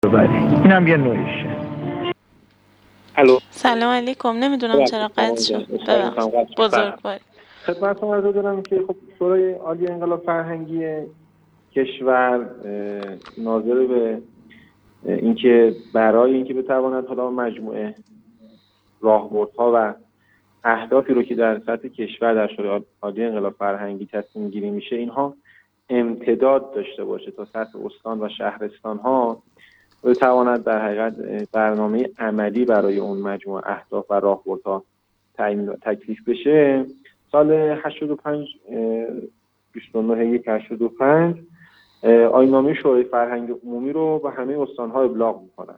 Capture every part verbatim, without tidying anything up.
ببری. این هم یه نوعشه. الو، سلام علیکم. نمیدونم چرا قطع شد. ببخشید. بزرگوار. خدمتتون عرض دارم که خب شورای عالی انقلاب فرهنگی کشور ناظر به اینکه برای اینکه بتواند حالا مجموعه راهبردها و اهدافی رو که در سطح کشور در شورای عالی انقلاب فرهنگی تصمیم گیری میشه اینها امتداد داشته باشه تا سطح استان و شهرستان ها، بتواند در حقیقت برنامه عملی برای اون مجموعه اهداف و راهبردها تعیین تکلیف بشه. سال هشتاد و پنج بیست و نه یک هشتاد و پنج آیین‌نامه شورای فرهنگ عمومی رو به همه استان‌ها ابلاغ می‌کنن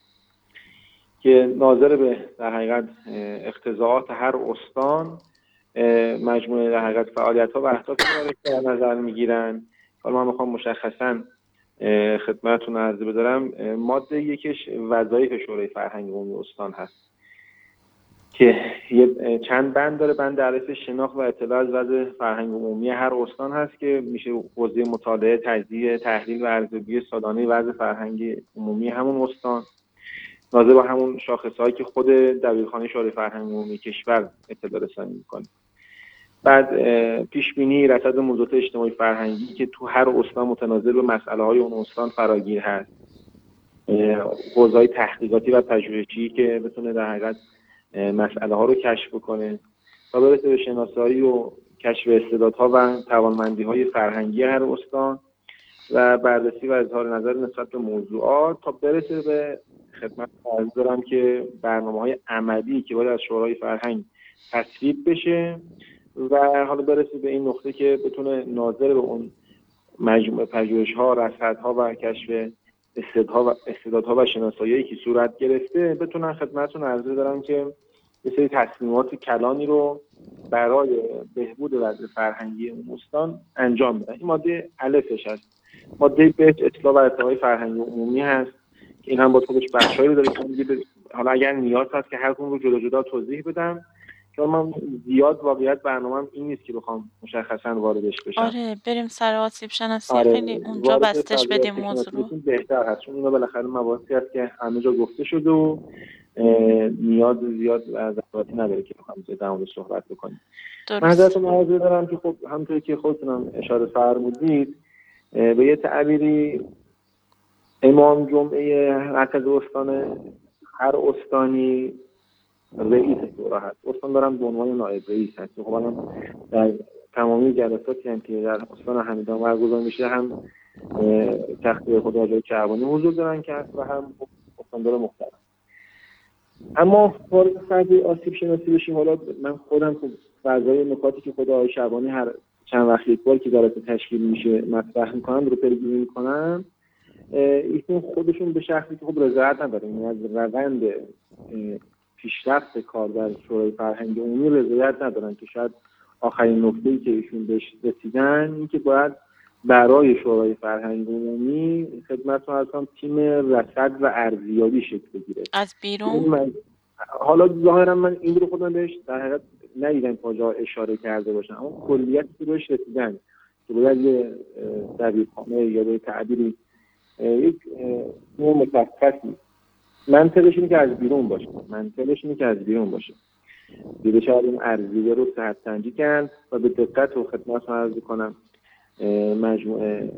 که ناظر به در حقیقت اقتضاعات هر استان مجموعه در حقیقت فعالیت‌ها و اهدافی رو در نظر می‌گیرن. حالا من می‌خوام مشخصاً خدمتتون عرض بدارم. ماده یکش وظایف شورای فرهنگ عمومی استان هست که یه چند بند داره. بند الف شناخت و اطلاع از وضع فرهنگ عمومی هر استان هست که میشه حوزه مطالعه، تجزیه، تحلیل و ارزیابی سالانه وضع فرهنگی عمومی همون استان، ناظر به همون شاخصهایی که خود دبیرخانه شورای فرهنگ عمومی کشور اطلاع رسانی میکنه. بعد پیش بینی رصد موضوعات اجتماعی فرهنگی که تو هر استان متناظر به مسئله های اون استان فراگیر هست، حوزه‌های تحقیقاتی و پژوهشی که بتونه در حقیقت مسئله ها رو کشف بکنه تا برسه به شناسایی و کشف استعدادها و توانمندی‌های فرهنگی هر استان و بررسی و اظهار نظر نسبت به موضوعات تا برسه به خدمت عرض دارم که برنامه‌های عملی که باید از شورای فرهنگ تصویب بشه و حالا برسه به این نقطه که بتونه ناظر به اون مجموعه پژوهش‌ها، رصدها و کشف استعدادها و استعدادها و شناسایی که صورت گرفته بتونن خدمتتون عرض دارم که یه سری تصمیمات کلانی رو برای بهبود وضع فرهنگی اون استان انجام بدن. این ماده الفش هست. ماده ب اطلاع و ارتقای فرهنگی عمومی هست که این هم با خودش بخشایی داره که میگه حالا اگر نیاز هست که هر کدوم رو جدا جدا توضیح بدم، چون من زیاد واقعیت برنامه‌ام این نیست که بخوام مشخصا واردش بشم. آره بریم سر آسیب شناسی. آره، خیلی اونجا بستش بدیم موضوع رو. بهتر هست چون اینا بالاخره مباحثی هست که همه جا گفته شده و نیاز زیاد و ضرورتی نداره که بخوام در مورد صحبت بکنیم. من ازتون عرض دارم که خب همونطوری که خودتونم اشاره فرمودید به یه تعبیری امام جمعه مرکز استان هر استانی رئیس شورا هست. استان دارم به عنوان نایب رئیس هست. خب الان در تمامی جلساتی هم که در استان همیدان برگزار میشه هم تخت خدا حاجی شعبانی حضور دارن که هست و هم استاندار مختلف. اما وارد فرض آسیب شناسی بشیم. حالا من خودم خب فضای نکاتی که خدا حاجی شعبانی هر چند وقت یک بار که جلسه تشکیل میشه مطرح میکنن رو پیگیری میکنن، ایشون خودشون به شخصی که خب رضایت نداره، یعنی از روند پیشرفت کار در شورای فرهنگ عمومی رضایت ندارن که شاید آخرین نکته‌ای که ایشون بهش رسیدن این که باید برای شورای فرهنگ عمومی خدمتتون هستم تیم رصد و ارزیابی شکل بگیره از بیرون. من حالا ظاهرا من این رو خودم بهش در حقیقت ندیدم کجا اشاره کرده باشم، اما کلیتی که بهش رسیدن که باید یه دبیرخانه یا به تعبیری یک نوع متخصصی منطقش اینه که از بیرون باشه منطقش اینه که از بیرون باشه دیگه شاید این ارزیابی رو صحت سنجی کردن و به دقت و خدمت عرض کنم مجموعه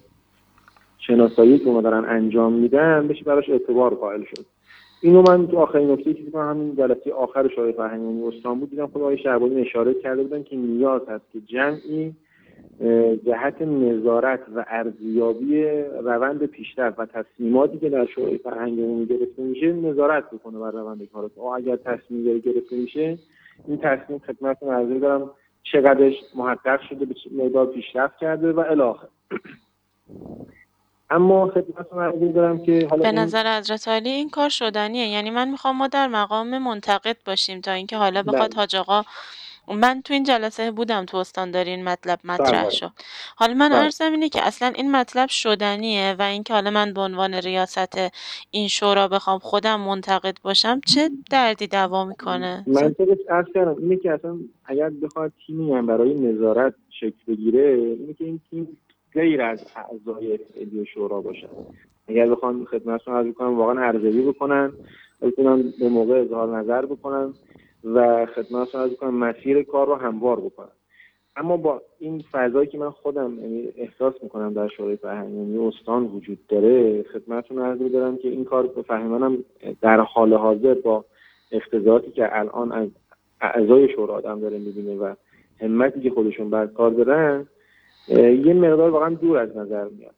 شناسایی که اونا دارن انجام میدن بشه براش اعتبار قائل شد. اینو من تو آخرین نکته که دیدم همین جلسه آخر شورای فرهنگ عمومی استان بود، دیدم خود آقای شعبانی اشاره کرده بودن که نیاز هست که جمعی جهت نظارت و ارزیابی روند پیشرفت و تصمیماتی که در شورای فرهنگ عمومی گرفته میشه نظارت بکنه بر روند کارات. اگر تصمیم گرفته میشه این تصمیم خدمتتون عرض دارم چقدرش محقق شده، به چه مقدار پیشرفت کرده و الی آخر. اما خدمتتون عرض دارم که حالا به نظر حضرت عالی این کار شدنیه. یعنی من میخوام ما در مقام منتقد باشیم تا اینکه حالا بخواد حاج آقا، من تو این جلسه بودم تو استانداری این مطلب مطرح شد. حالا من عرضم اینه که اصلا این مطلب شدنیه و اینکه حالا من به عنوان ریاست این شورا بخوام خودم منتقد باشم چه دردی دوا میکنه؟ من خودش عرض کردم اینه که اصلا اگر بخواد تیمی هم برای نظارت شکل بگیره اینه که این تیم غیر از اعضای فعلی شورا باشه. اگر بخوان خدمتتون عرض کنم واقعا ارزیابی بکنن، بتونن به موقع اظهار نظر بکنن و خدمتتون عرض کنم مسیر کار رو هموار بکنن. اما با این فضایی که من خودم یعنی احساس میکنم در شورای فرهنگی استان وجود داره، خدمتتون عرض می‌دارم که این کار به فهم منم در حال حاضر با اقتضاعاتی که الان از اعضای شورا آدم داره میبینه و همتی که خودشون بر کار دارن یه مقدار واقعا دور از نظر میاد.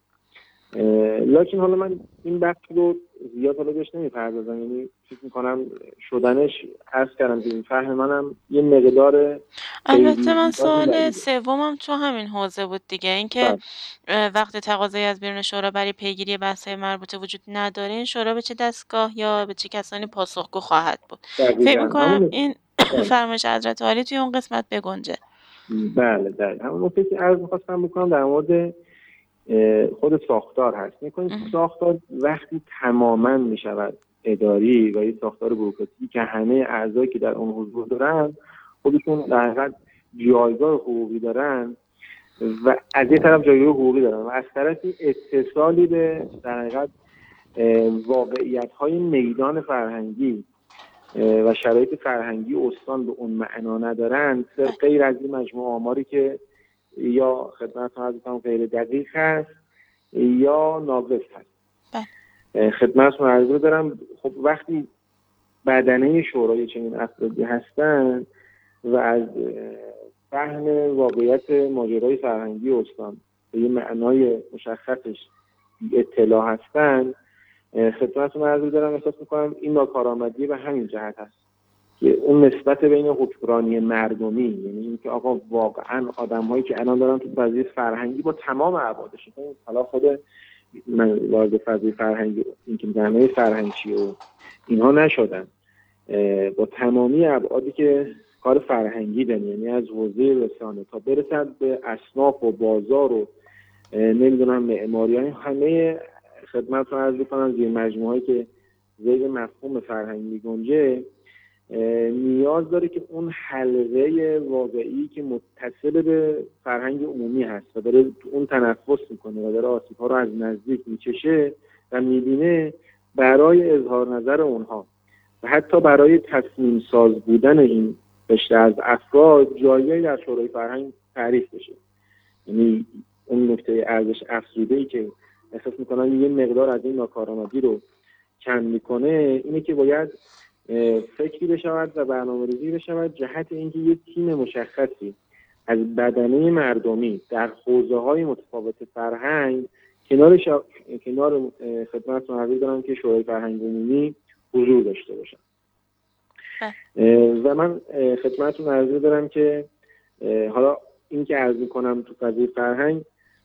لکن حالا من این بحث رو زیاد حالا بهش نمیپردازم، یعنی فکر میکنم شدنش عرض کردم که این فهم منم یه مقدار. البته من سوال سومم تو همین حوزه بود دیگه، اینکه وقتی تقاضایی از بیرون شورا برای پیگیری بحث‌های مربوطه وجود نداره، این شورا به چه دستگاه یا به چه کسانی پاسخگو خواهد بود؟ فکر میکنم این فرمایش حضرت عالی توی اون قسمت بگنجه. بله بله همون نکته که عرض می‌خواستم بکنم در مورد خود ساختار هست. می‌کنید ساختار وقتی تماماً میشود اداری و یه ساختار بوروکراسی که همه اعضایی که در اون حضور دارن خودشون در حقیقت جایگاه حقوقی دارن و از یه طرف جایگاه حقوقی دارن و از طرفی اتصالی به در حقیقت واقعیت‌های میدان فرهنگی و شرایط فرهنگی استان به اون معنا ندارن، غیر از این مجموعه آماری که یا خدمتتون عرض کنم غیر دقیق هست یا ناقص هست. خدمتتون عرض دارم خب وقتی بدنه شورای چنین افرادی هستن و از فهم واقعیت ماجرای فرهنگی استان به یه معنای مشخصش اطلاع هستن، خدمتتون عرض دارم احساس میکنم این ناکارآمدی به همین جهت هست که اون نسبت بین حکمرانی مردمی، یعنی اینکه آقا واقعا آدم‌هایی که الان دارن تو فضای فرهنگی با تمام ابعادش، حالا خود من وارد فضای فرهنگی اینکه جامعه فرهنگی و اینها نشدن، با تمامی ابعادی که کار فرهنگی دارن، یعنی از حوزه رسانه تا برسد به اصناف و بازار و نمیدونم معماری، همه خدمتتون عرض می‌کنم زیر مجموعه‌ای که زیر مفهوم فرهنگی گنجه نیاز داره که اون حلقه واقعی که متصل به فرهنگ عمومی هست و داره اون تنفس میکنه و داره آسیب‌ها رو از نزدیک میچشه و میبینه، برای اظهار نظر اونها و حتی برای تصمیم ساز بودن این قشر از افراد جایگاهی در شورای فرهنگ تعریف بشه. یعنی اون نکته ارزش افزوده‌ای که احساس میکنم یه مقدار از این ناکارآمدی رو کم میکنه اینه که باید فکری بشود و برنامه‌ریزی بشود جهت اینکه یک تیم مشخصی از بدنه مردمی در حوزه‌های متفاوت فرهنگ کنار شا... کنار خدمتتون عرض دارم که شورای فرهنگ عمومی حضور داشته باشن. و من خدمتتون عرض دارم که حالا این که عرض میکنم تو فضای فرهنگ،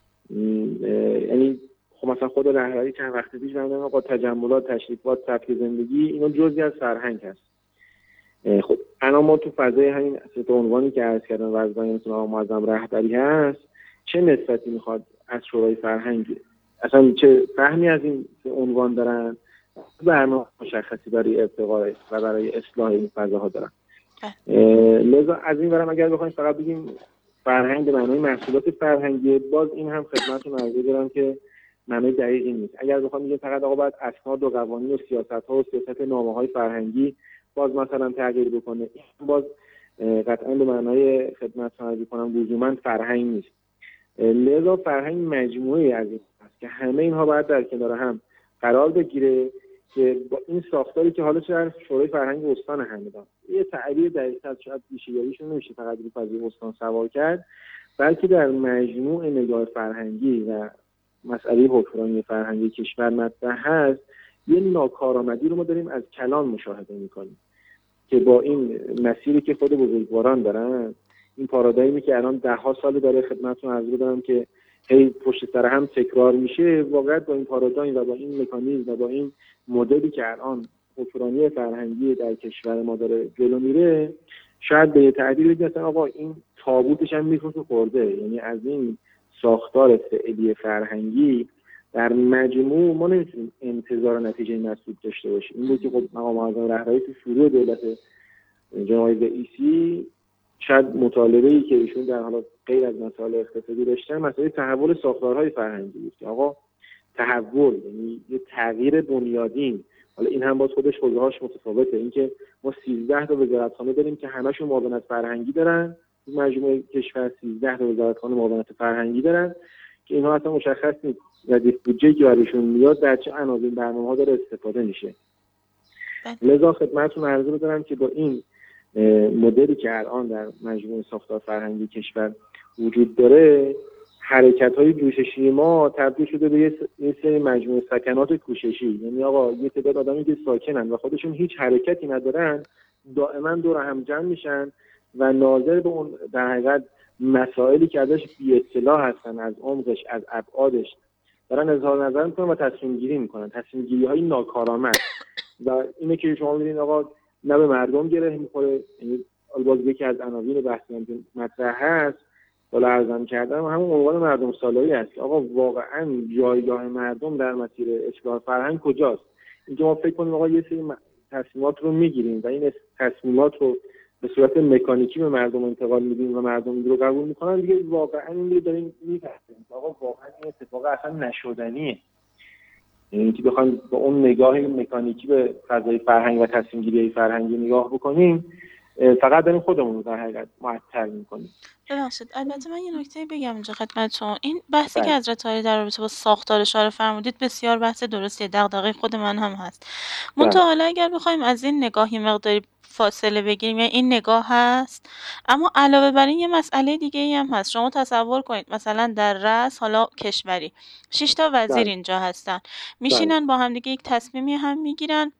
یعنی خب مثلا خود رهبری چند وقت پیش بردم آقا تجملات، تشریفات، سبک زندگی اینا جزئی از فرهنگ هست. خب الان ما تو فضای همین سه عنوانی که عرض کردم وزنیتون آقا معظم رهبری هست، چه نسبتی میخواد از شورای فرهنگ، اصلا چه فهمی از این عنوان دارن، برنامه مشخصی برای ارتقا و برای اصلاح این فضاها دارن. لذا از این برم اگر بخوایم فقط بگیم فرهنگ به معنای محصولات فرهنگی، باز این هم خدمتتون عرض دارم که معنی دقیقی نیست. اگر بخوام بگیم فقط آقا باید اسناد و قوانین و سیاست‌ها و سیاست نامه‌های فرهنگی باز مثلا تغییر بکنه، این باز قطعا به معنای خدمتتون عرض کنم لزوما فرهنگ نیست. لذا فرهنگ مجموعه‌ای از این است که همه اینها باید در کنار هم قرار بگیره که با این ساختاری که حالا چه شورای فرهنگ استان همدان یه تعبیر دقیق‌تر شاید بیشه‌گیریشون نمیشه فقط رو فضای استان سوار کرد، بلکه در مجموع نگاه فرهنگی و مسئله حکمرانی فرهنگی کشور مطرح هست، یه ناکارآمدی رو ما داریم از کلان مشاهده می‌کنیم که با این مسیری که خود بزرگواران دارن، این پارادایمی که الان ده ها سال داره خدمتتون عرض دارم که هی پشت سر هم تکرار میشه، واقعا با این پارادایم و با این مکانیزم و با این مدلی که الان حکمرانی فرهنگی در کشور ما داره جلو میره، شاید به تعبیر بگیم آقا این تابوتش هم میفروشه خورده. یعنی از این ساختار فعلی فرهنگی در مجموع ما نمیتونیم انتظار نتیجه مسعود داشته باشیم. این بود که خب مقام معظم رهبری تو شروع دولت جناب رئیسی شاید مطالبه‌ای که ایشون در حالا غیر از مسائل اقتصادی داشتن، مسائل تحول ساختارهای فرهنگی بود که آقا تحول، یعنی یه تغییر بنیادین. حالا این هم باز خودش حوزه‌هاش متفاوته. اینکه ما سیزده تا وزارتخانه داریم که همشون معاونت فرهنگی دارن، مجموعه کشور سیزده تا وزارتخانه معاونت فرهنگی دارن که اینها اصلا مشخص نیست یعنی بودجه‌ای که براشون میاد در چه عناوین برنامه‌ها داره استفاده میشه. لذا خدمتتون عرض بدارم که با این مدلی که الان در مجموعه ساختار فرهنگی کشور وجود داره، حرکت‌های جوششی ما تبدیل شده به یه سری مجموعه سکنات کوششی. یعنی آقا یه تعداد آدمی که ساکنن و خودشون هیچ حرکتی ندارن دائما دور هم جمع میشن و ناظر به اون در حقیقت مسائلی که ازش بی اطلاع هستن، از عمقش، از ابعادش دارن اظهار نظر میکنن و تصمیم گیری میکنن، تصمیم گیری های ناکارآمد. و اینه که شما میبینید آقا نه به مردم گره میخوره. یعنی البته یکی از عناوین بحثی که مطرح هست بالا ارزم کردم همون عنوان مردم سالاری است. آقا واقعا جایگاه مردم در مسیر اصلاح فرهنگ کجاست؟ اینکه ما فکر کنیم آقا یه سری تصمیمات رو میگیریم و این تصمیمات رو به صورت مکانیکی به مردم انتقال میدیم و مردم این رو قبول میکنن، دیگه واقعا این رو داریم میفهمیم آقا واقعا این اتفاق اصلا نشدنیه. یعنی که بخوایم با اون نگاه مکانیکی به فضای فرهنگ و تصمیم گیری فرهنگی نگاه بکنیم، فقط داریم خودمون رو در حقیقت معطل میکنیم. ببخشید البته من یه نکته بگم اینجا خدمتتون. این بحثی که حضرت عالی در رابطه با ساختار اشاره فرمودید بسیار بحث درستیه، دغدغه خود من هم هست. منتها حالا اگر بخوایم از این نگاهی مقداری فاصله بگیریم، یعنی این نگاه هست، اما علاوه بر این یه مسئله دیگه ای هم هست. شما تصور کنید مثلا در رأس حالا کشوری شش تا وزیر ده. اینجا هستن، میشینن با هم دیگه یک تصمیمی هم میگیرن،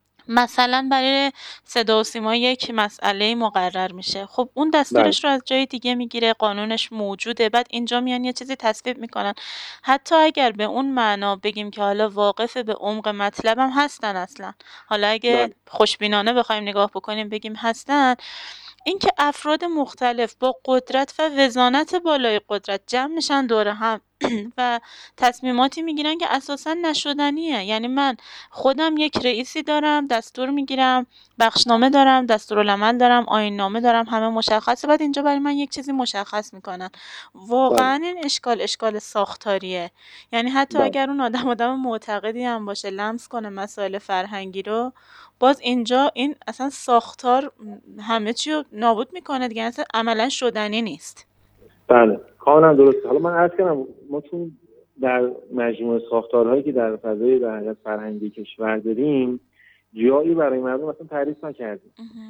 مثلا برای صدا و سیما یک مسئله مقرر میشه. خب اون دستورش رو از جای دیگه میگیره، قانونش موجوده، بعد اینجا میان یه چیزی تصویب میکنن. حتی اگر به اون معنا بگیم که حالا واقف به عمق مطلب هم هستن اصلا، حالا اگه خوشبینانه بخوایم نگاه بکنیم بگیم هستن، اینکه افراد مختلف با قدرت و وزانت بالای قدرت جمع میشن دور هم و تصمیماتی میگیرن که اساسا نشدنیه. یعنی من خودم یک رئیسی دارم، دستور میگیرم، بخشنامه دارم، دستورالعمل دارم، آیین‌نامه دارم، همه مشخصه، بعد اینجا برای من یک چیزی مشخص میکنن. واقعا این اشکال اشکال ساختاریه. یعنی حتی بله. اگر اون آدم آدم معتقدی هم باشه لمس کنه مسائل فرهنگی رو، باز اینجا این اصلا ساختار همه چی رو نابود میکنه دیگه، اصلا عملا شدنی نیست. بله کاملا درسته. حالا من عرض کنم ما چون در مجموعه ساختارهایی که در فضای در حقیقت فرهنگی کشور داریم جایی برای مردم اصلا تعریف نکردیم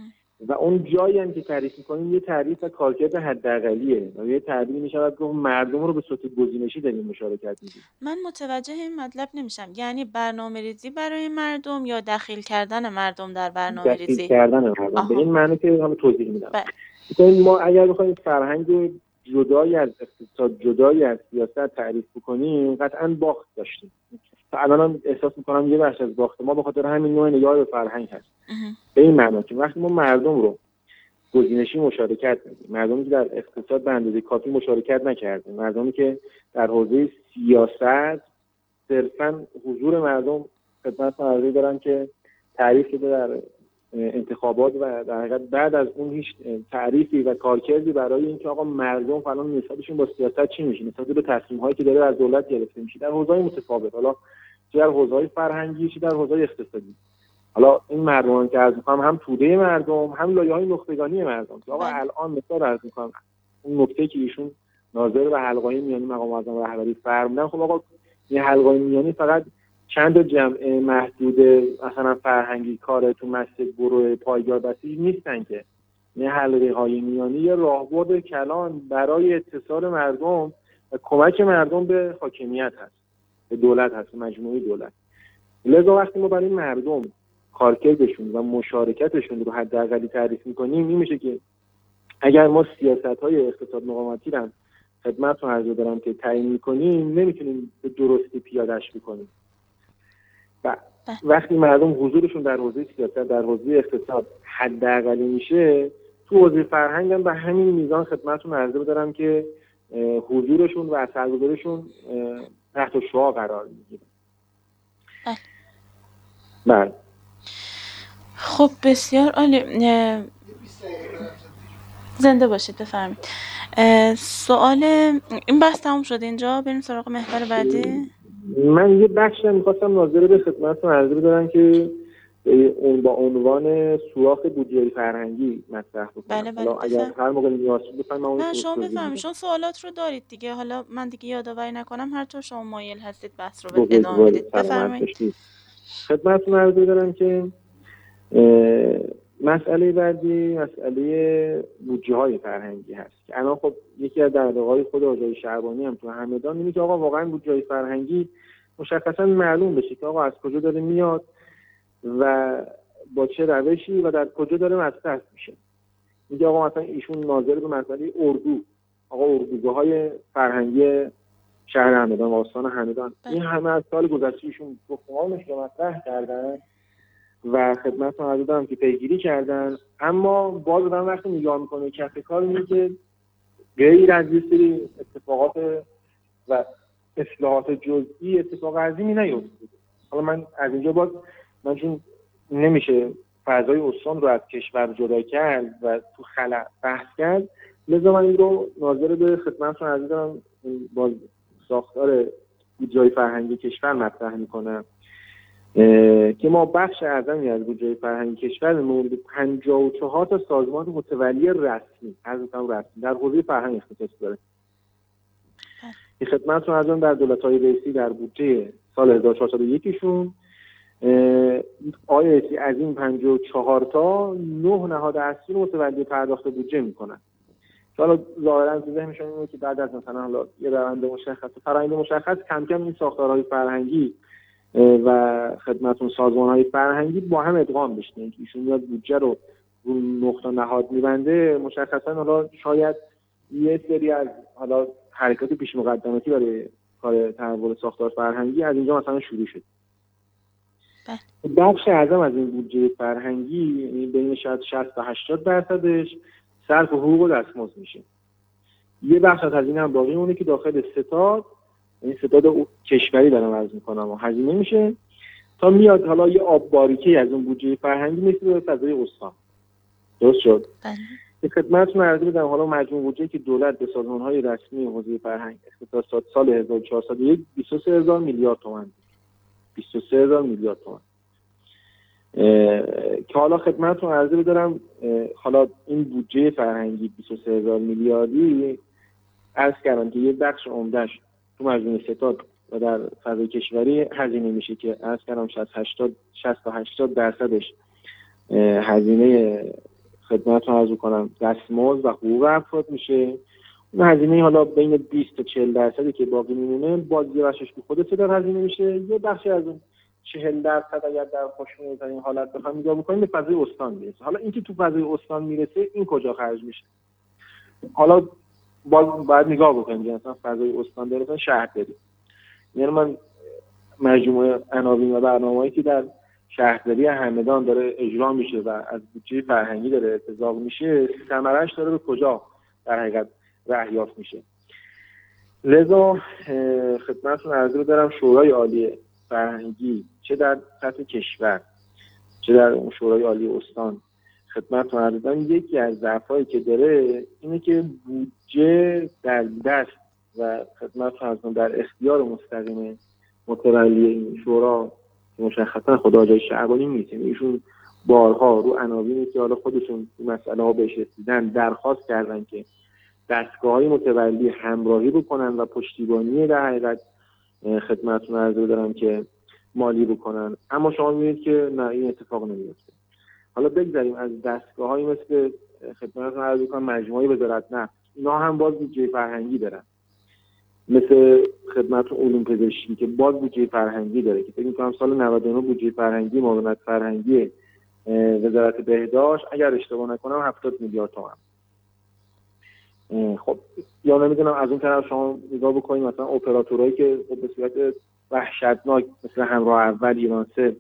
و اون جایی هم که تعریف میکنیم یه تعریف و کارکرد حداقلیه و یه تعریف میشود که مردم رو به صورت گزینشی داریم مشارکت میدیم. من متوجه این مطلب نمیشم، یعنی برنامه‌ریزی برای مردم یا دخیل کردن مردم در برنامه‌ریزی؟ دخیل کردن مردم. آها. به این معنی که هم توضیح میدم. بله. ما اگر بخوایم فرهنگ جدایی از اقتصاد، جدایی از سیاست تعریف بکنیم قطعاً باخت داشتیم. الان هم احساس میکنم یه بخش از باخت ما به خاطر همین نوع نگاه به فرهنگ هست. به این معنی که وقتی ما مردم رو گزینشی مشارکت میدیم، مردمی که در اقتصاد به اندازه کافی مشارکت نکردن، مردمی که در حوزه سیاست صرفاً حضور مردم خدمت عرضی دارن که تعریف شده در انتخابات و در حقیقت بعد از اون هیچ تعریفی و کارکردی برای اینکه آقا مردم فلان نسبتشون با سیاست چی میشه، نسبت به تصمیم‌هایی که داره از دولت گرفته میشه در حوزه‌های متفاوت، حالا چه در حوزه‌های فرهنگی چه در حوزه‌های اقتصادی. حالا این مردمان که عرض می‌کنم هم توده مردم هم لایه‌های نخبگانی مردم که آقا الان مثلا عرض می‌کنم اون نکته که ایشون ناظر به حلقه‌های میانی مقام معظم رهبری فرمودن، خب آقا این حلقه‌های میانی فقط چند جمع محدود مثلا فرهنگی کار تو مسجد برو پایگاه بسیج نیستن که. این حلقه های میانی یه راهبرد کلان برای اتصال مردم و کمک مردم به حاکمیت هست، به دولت هست، مجموعه دولت. لذا وقتی ما برای مردم کارکردشون و مشارکتشون رو حداقلی تعریف میکنیم، این میشه که اگر ما سیاست‌های اقتصاد مقاومتی رو خدمتتون عرض دارم که تعیین میکنیم نمیتونیم به درستی پیاده‌اش بکنیم. و وقتی مردم حضورشون در حوزه سیاست، در حوزه اقتصاد حداقلی میشه، تو حوزه فرهنگ هم به همین میزان خدمتتون عرض بدارم که حضورشون و اثرگذاریشون تحت شعاع قرار میگیره. بله. خب بسیار عالی. زنده باشید، بفرمایید. سوال این بحث تموم شد اینجا، بریم سراغ محور بعدی. من یه بخشی می‌خواستم ناظر به خدمتتون عرض بدارم که اون با عنوان سوراخ بودجه فرهنگی مطرح بکنم. بله بله حالا اگر هر موقع نیاز شد بفرمایید اون نه شما توضیح بفرمایید، میدم. شما سوالات رو دارید دیگه، حالا من دیگه یادآوری نکنم هر طور شما مایل هستید بحث رو ادامه بدید. بفرمایید. خدمتتون عرض بدارم که مسئله بعدی مسئله بودجه های فرهنگی هست که الان خب یکی از دغدغه‌های خود آقای شعبانی هم تو همدان اینه که آقا واقعا بودجه های فرهنگی مشخصا معلوم بشه که آقا از کجا داره میاد و با چه روشی و در کجا داره مصرف میشه. میگه آقا مثلا ایشون ناظر به مسئله اردو، آقا اردوگاه‌های فرهنگی شهر همدان و استان همدان این همه از سال گذشته ایشون گفتمانش رو مطرح کردن و خدمتتون عرض دادم که پیگیری کردن، اما باز آدم وقتی نگاه میکنه کف کار میگه که غیر از یه سری اتفاقات و اصلاحات جزئی اتفاق عظیمی نیفتاده. حالا من از اینجا باز من چون نمیشه فضای استان رو از کشور جدا کرد و تو خلأ بحث کرد، لذا من این رو ناظر به خدمتتون عرض دادم باز ساختار بودجه فرهنگی کشور مطرح میکنم که ما بخش اعظمی از بودجه فرهنگی کشور مورد پنجاه و چهار تا سازمان متولی رسمی از مثلا رسمی در حوزه فرهنگ اختصاص داره. این خدمتتون عرض در دولت‌های رئیسی در بودجه سال هزار و چهارصد و یک شون آیتی از این پنجاه و چهار تا نه نهاد اصلی متولی پرداخت بودجه میکنن. حالا ظاهرا تو ذهنشون اینه که بعد از مثلا حالا یه روند مشخص فرآیند مشخص کم کم این ساختارهای فرهنگی و خدمتون سازمان‌های فرهنگی با هم ادغام بشه. اینکه ایشون میاد بودجه رو رو نقطه نهاد میبنده، مشخصا حالا شاید یه سری از حالا حرکات پیش مقدماتی برای کار تحول ساختار فرهنگی از اینجا مثلا شروع شد. بخش اعظم از این بودجه فرهنگی بین شاید شصت تا هشتاد درصدش صرف حقوق و دستمزد میشه. یه بخش از هزینه هم باقی مونه که داخل ستاد، این ستاد کشوری دارم عرض میکنم و هزینه میشه تا میاد حالا یه آب باریکه از اون بودجه فرهنگی مثل به فضای استان. درست شد؟ بله. خدمتتون عرض بدم حالا مجموع بودجه که دولت به سازمان‌های رسمی حوزه فرهنگ اختصاص داد سال هزار و چهارصد و یک بیست و سه هزار میلیارد تومان. بیست و سه هزار میلیارد تومان. که حالا خدمتتون عرض بدارم حالا این بودجه فرهنگی بیست و سه هزار میلیاردی عرض کردم که یه بخش عمده‌اش تو مجموع ستاد و در فضای کشوری هزینه میشه که عرض کردم شصت تا هشتاد درصدش هزینه خدمتتون عرض کنم دستمزد و حقوق افراد میشه. اون هزینه حالا بین بیست تا چهل درصدی که باقی میمونه باز یه بخشش به خود ستاد هزینه میشه، یه بخشی از اون چهل درصد اگر در خوش‌مزه حالت بخوام نگاه بکنیم به فضای استان میرسه. حالا اینکه تو فضای استان میرسه این کجا خرج میشه، حالا باز باید نگاه بکنیم که مثلا فضای استان داره مثلا شهرداری، یعنی من مجموعه عناوین و برنامه‌ای که در شهرداری همدان داره اجرا میشه و از بودجه فرهنگی داره ارتزاق میشه، ثمره‌اش داره به کجا در حقیقت رهیافت میشه. لذا خدمتتون عرض دارم شورای عالی فرهنگی چه در سطح کشور چه در اون شورای عالی استان خدمتتون عرض دارم یکی از ضعفایی که داره اینه که بودجه در دست و خدمتتون عرض دارم در اختیار مستقیم متولی این شورا مشخصا خود آقای شعبانی نیست. ایشون بارها رو عناوینی که حالا خودشون این مسئله ها بهش رسیدن درخواست کردن که دستگاه‌های متولی همراهی بکنن و پشتیبانی در حقیقت خدمتتون عرض دارم که مالی بکنن، اما شما می‌بینید که نه این اتفاق نمیفته. حالا بگذاریم از دستگاه‌هایی مثل خدمتتون عرض کنم مجموعه وزارت نفت، اینا هم باز بودجه فرهنگی دارن، مثل خدمت علوم پزشکی که باز بودجه فرهنگی داره که فکر می‌کنم سال نود و نه بودجه فرهنگی معاونت فرهنگی وزارت بهداشت اگر اشتباه نکنم هفتاد میلیارد تومان. خب یا نمیدونم از اون طرف شما نگاه بکنید مثلا اپراتورایی که به صورت وحشتناک مثل همراه اول ایرانسل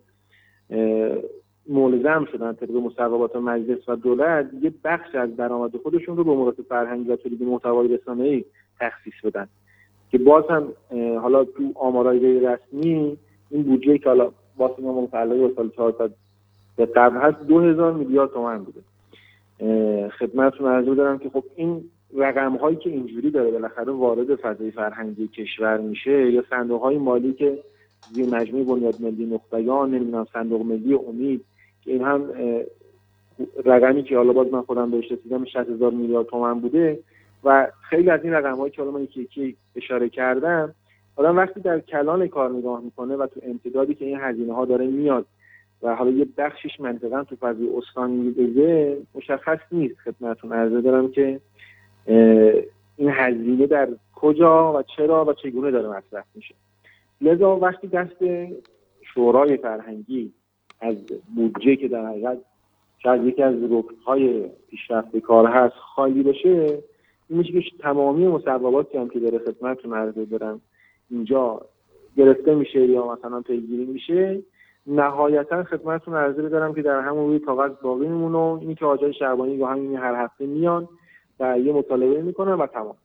ملزم شدن طبق مصوبات مجلس و دولت یه بخش از درآمد خودشون رو به امورات فرهنگی و تولید محتوای رسانه‌ای تخصیص بدن که باز هم حالا تو آمارای غیر رسمی این بودجه که حالا واسه ما متعلق به سال چهارصد به قبل هست دو هزار میلیارد تومان بوده. خدمتتون عرض دارم که خب این رقم هایی که اینجوری داره بالاخره وارد فضای فرهنگی کشور میشه، یا صندوق های مالی که زیر مجموعه بنیاد ملی نخبگان، نمیدونم صندوق ملی امید، که این هم رقمی که حالا باز من خودم بهش رسیدم شصت هزار میلیارد تومان بوده و خیلی از این رقم هایی که حالا من یکی یکی اشاره کردم، آدم وقتی در کلان کار نگاه میکنه و تو امتدادی که این هزینه ها داره میاد و حالا یه بخشش منطقاً تو فضای استان میبزه، مشخص نیست خدمتتون عرضه دارم که این هزینه در کجا و چرا و چگونه داره مصرف میشه. لذا وقتی دست شورای فرهنگی از بودجه که در حقیقت شاید یکی از رکن‌های پیشرفت کار هست خالی بشه، این میشه که تمامی مصوباتی هم که داره خدمتتون عرضه دارم اینجا گرفته میشه یا مثلا پیگیری میشه، نهایتا خدمتتون عرضه دارم که در همون روی کاغذ باقی میمونه. اینی که آجای شعبانی با همین هر هفته میان و یه مطالبه میکنن و تمام.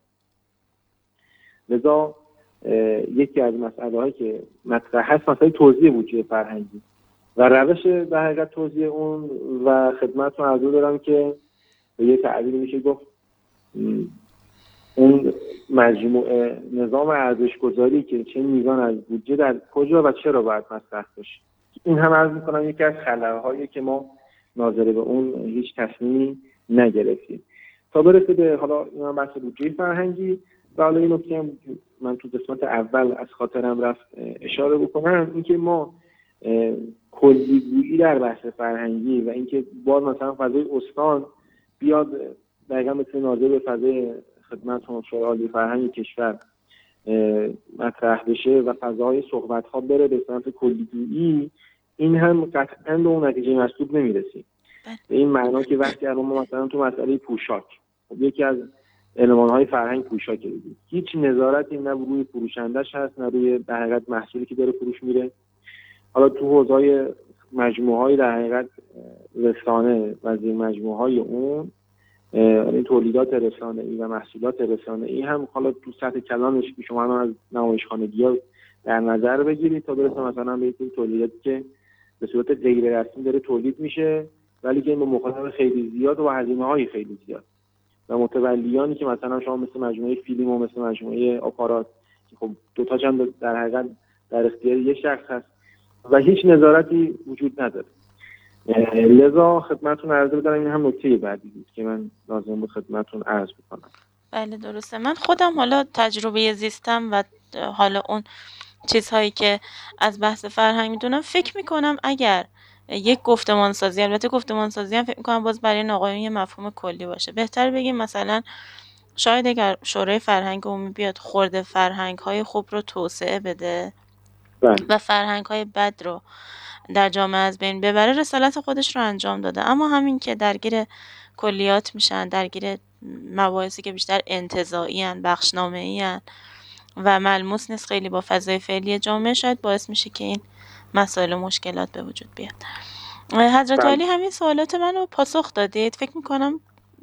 لذا یکی از مسئله هایی که مطرح هست مسئله توزیع بودجه فرهنگی و روش در حقیقت توزیع اون و خدمتتون عرضه دارم که به یه تعبیر میشه گفت اون مجموعه نظام ارزش گذاری که چه میزان از بودجه در کجا و چرا باید مصرف بشه. این هم عرض میکنم یکی از خلاهایی که ما ناظر به اون هیچ تصمیمی نگرفتیم تا برسه به حالا این بحث بودجه فرهنگی. و حالا این نکته هم من تو قسمت اول از خاطرم رفت اشاره بکنم، اینکه ما کلیگویی در بحث فرهنگی و اینکه باز مثلا فضای استان بیاد دقیقا مثل ناظر به فضای خدمت شورای عالی فرهنگ کشور مطرح بشه و فضای صحبت ها بره به سمت کلیگویی، این هم قطعا به اون نتیجه مطلوب نمیرسیم. به این معنا که وقتی الان ما مثلا تو مسئله پوشاک، خب یکی از علمان های فرهنگ پوشاک دیدیم، هیچ نظارتی نه روی فروشندش هست نه روی در حقیقت محصولی که داره فروش میره. حالا تو حوزه‌های مجموعه های در حقیقت رسانه و زیر مجموعه های اون این تولیدات رسانه‌ای و محصولات رسانه‌ای هم حالا تو سطح کلانش که شما از نمایشخانگی‌ها در نظر بگیرید تا برسه مثلا به این تولیداتی که به صورت غیر رسمی داره تولید میشه ولی که این با مخاطب خیلی زیاد و هزینه‌های خیلی زیاد و متولیانی که مثلا شما مثل مجموعه فیلم و مثل مجموعه آپارات که خب دو تاش هم در حقیقت در اختیار یک شخص هست و هیچ نظارتی وجود نداره. لذا خدمتتون عرض بدارم این هم نکته بعدی بود که من لازم بود خدمتتون عرض بکنم. بله درسته. من خودم حالا تجربه زیستم و حالا اون چیزهایی که از بحث فرهنگ میدونم فکر میکنم اگر یک گفتمان سازی، البته گفتمان سازی هم فکر میکنم باز برای این آقایون یه مفهوم کلی باشه، بهتر بگیم مثلا شاید اگر شورای فرهنگ عمومی بیاد خورده فرهنگ های خوب رو توسعه بده بله. و فرهنگ های بد رو در جامعه از بین ببره، رسالت خودش رو انجام داده. اما همین که درگیر کلیات میشن، درگیر مباحثی که بیشتر انتزاعی ان، بخشنامه‌ای ان و ملموس نیست خیلی با فضای فعلی جامعه، شاید باعث میشه که این مسائل و مشکلات به وجود بیاد. حضرت عالی همین سوالات منو پاسخ دادید. فکر میکنم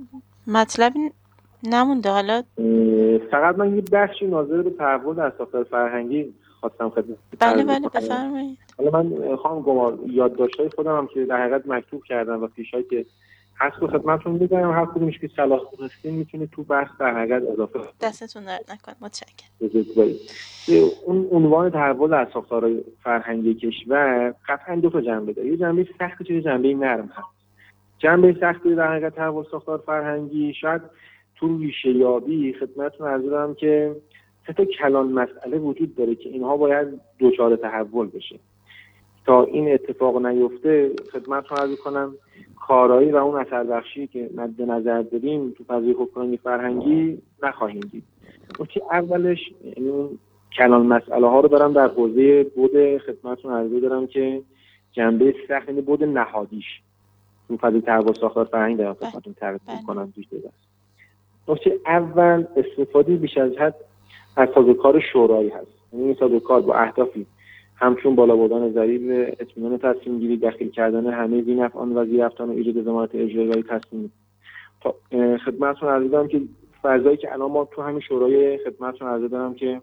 مطلبی نمونده. حالا فقط من یه بخشی ناظر به تحول در ساختار فرهنگی خواستم خدمت. بله بله بفرمایید. حالا من خواهم گمار یادداشت‌های خودم هم که در حقیقت مکتوب کردم و فیشایی که هست رو خدمتتون می‌گم، هر کدومش که صلاح دونستین میتونه تو بحث در حقیقت اضافه کنه. دستتون درد نکنه. متشکرم. اون عنوان تحول در ساختار فرهنگی کشور قطعا دو تا جنبه داره. یه جنبه سخت و یه جنبه نرم هست. جنبه سختی در حقیقت تحول ساختار فرهنگی شاید تو ریشه یابی خدمتتون عرض دارم که سه تا کلان مسئله وجود داره که اینها باید دچار تحول بشه. تا این اتفاق نیفته خدمتتون عرض کنم کارایی و اون اثر بخشی که مد نظر داریم تو فضای حکمرانی فرهنگی نخواهیم دید. نکته اولش یعنی اون کلان مسئله ها رو دارم در حوزه بود خدمتتون عرض دارم که جنبه سخت یعنی بود نهادیش تو فضای تحول ساختار فرهنگی دارم خدمتتون تعریف می‌کنم توش دست. نکته اول استفاده بیش از حد از سازوکار شورایی هست. یعنی این سازوکار با اهدافی همچون بالا بردن ضریب اطمینان تصمیم گیری، دخیل کردن همه ذی‌نفعان و ذی‌رفتان و ایجاد ضمانت اجرایی تصمیم. خدمتتون عرض دارم که فضایی که الان ما تو همین شورای خدمتتون عرض دارم که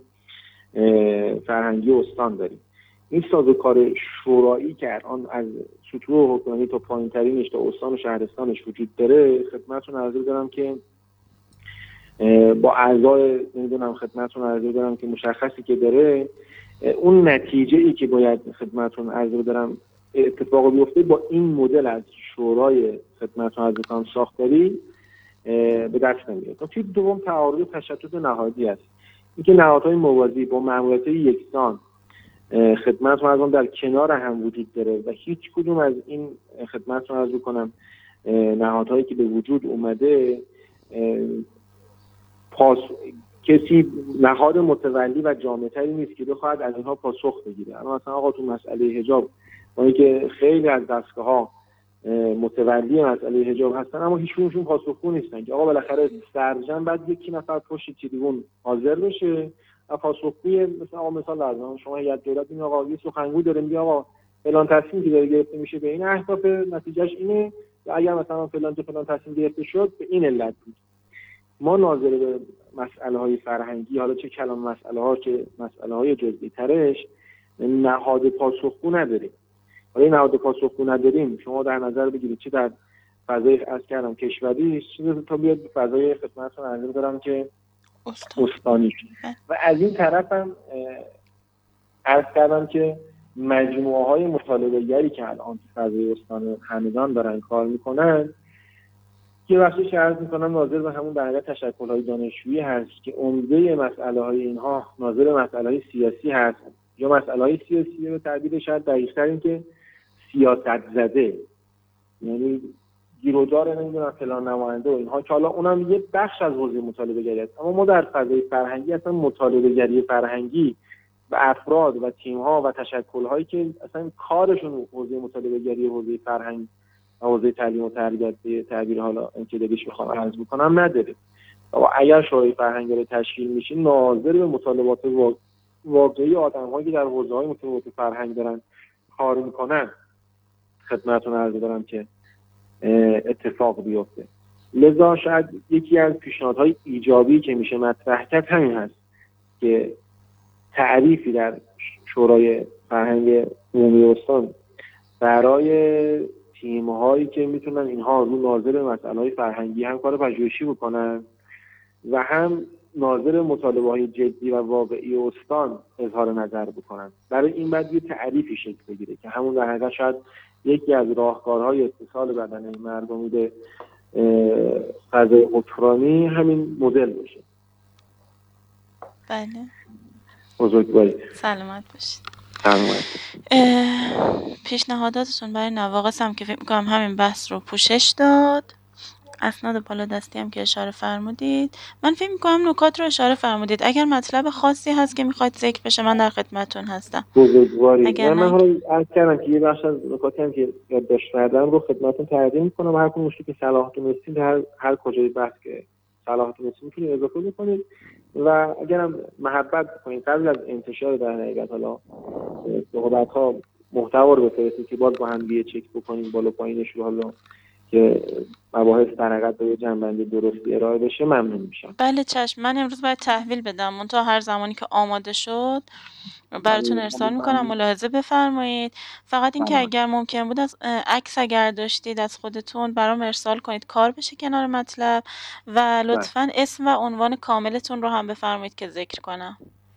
فرهنگی استان داریم، این سازوکار شورایی که الان از سطوح حکمرانی تا پایین‌ترینش تا استان و شهرستانش وجود داره، خدمتتون عرض دارم که با اعضای نمیدونم خدمتتون عرض دارم که مشخصی که داره، اون نتیجه ای که باید خدمتتون عرض دارم اتفاق بیفته با این مدل از شورای خدمتتون عرض کنم ساختاری به دست نمیاد. تیپ دوم تعارض تشدد نهادی است. اینکه نهادهای موازی با ماموریت یکسان خدمتتون عرض در کنار هم وجود داره و هیچ کدوم از این خدمتتون عرض کنم نهادهایی که به وجود اومده پاس کسی نهاد متولی و جامع‌تری نیست که بخواهد از اینها پاسخ بگیره. اما مثلا آقا تو مسئله حجاب ما که خیلی از دستگاه‌ها متولی مسئله حجاب هستن اما هیچ کدومشون پاسخگو نیستن که آقا بالاخره سرجم بعد یکی نفر پشت تریبون حاضر بشه و پاسخگوی مثلا آقا مثال لازم شما هیئت دولت این آقا یه سخنگو داره میگه آقا فلان تصمیم که داره گرفته میشه به این اهداف نتیجهش اینه و اگر مثلا فلان چه فلان تصمیم گرفته شد به این علت بود. ما ناظر به مسئله های فرهنگی حالا چه کلام مسئله ها چه مسئله های جزئی ترش نهاد پاسخگو نداریم. حالا نهاد پاسخگو نداریم شما در نظر بگیرید چه در فضای از کردم کشوری چه تا بیاد فضای خدمتتون عرض دارم که استانی و از این طرف هم عرض کردم که مجموعه های مطالبه گری که الان فضای استان همدان دارن کار میکنن که بخشش عرض میکنم ناظر به همون در حقیقت تشکل‌های دانشجویی هست که عمده مسئله های اینها ناظر به مسئله های سیاسی هست یا مسئله های سیاسی به تعبیر شاید دقیق‌تر این که سیاست زده، یعنی گیرودار نمیدونم فلان نماینده و اینها که حالا اونم یه بخش از حوزه مطالبه گری است. اما ما در فضای فرهنگی اصلا مطالبه گری فرهنگی و افراد و تیم‌ها و تشکل‌هایی که اصلا کارشون حوزه مطالبه گری حوزه فرهنگ حوزه تعلیم و تربیت به تعبیر حالا انتدابیش بخوام عرض بکنم نداره. و اگر شورای فرهنگی رو تشکیل میشه ناظر به مطالبات واقعی آدم‌هایی که در حوزه‌های متفاوت فرهنگ دارن کار میکنن خدمتتون عرض دارم که اتفاق بیفته. لذا شاید یکی از پیشنهادهای ایجابی که میشه مطرح کرد همین هست که تعریفی در شورای فرهنگ عمومی استان برای تیم‌هایی که میتونن اینها رو ناظر به مسائل فرهنگی هم کار پژوهشی بکنن و هم ناظر مطالبه‌های جدی و واقعی استان اظهار نظر بکنن. برای این باید یه تعریفی شکل بگیره که همون در حقیقت شاید یکی از راهکارهای اتصال بدنه مردمی به فضای حکمرانی همین مدل باشه. بله. بزرگواری. سلامت باشید. سلامت. پیشنهاداتتون برای نواقص هم که فکر می‌کنم همین بحث رو پوشش داد. اسناد بالا دستی هم که اشاره فرمودید. من فکر می‌کنم نکات رو اشاره فرمودید. اگر مطلب خاصی هست که می‌خواید ذکر بشه من در خدمتتون هستم. بزرگواری. اگر من حالا عرض کردم که یه بخش از نکاتی هم که یادداشت کردم رو خدمتتون تقدیم می‌کنم. هر کدومش که صلاحتون رسید هر هر کجای بحث که صلاحتون رسید می‌تونید اضافه بکنید و اگرم محبت کنید قبل از انتشار در حقیقت حالا صحبت‌ها محتوا رو بفرستید که باز با هم دیگه چک بکنیم بالا پایینش رو حالا که مباحث در حقیقت به جنبندی درستی ارائه بشه ممنون میشم. بله چشم. من امروز باید تحویل بدم منتها هر زمانی که آماده شد براتون ارسال میکنم ملاحظه بفرمایید. فقط این که اگر ممکن بود از عکس اگر داشتید از خودتون برام ارسال کنید کار بشه کنار مطلب و لطفاً اسم و عنوان کاملتون رو هم بفرمایید که ذکر کنم.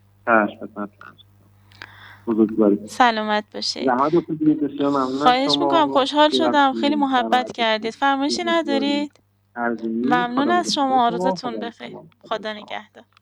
سلامت باشید. خواهش میکنم خواهش شدم خیلی محبت کردید. فرمایشی ندارید؟ ممنون از شما. روزتون بخیر. خدا نگهدار.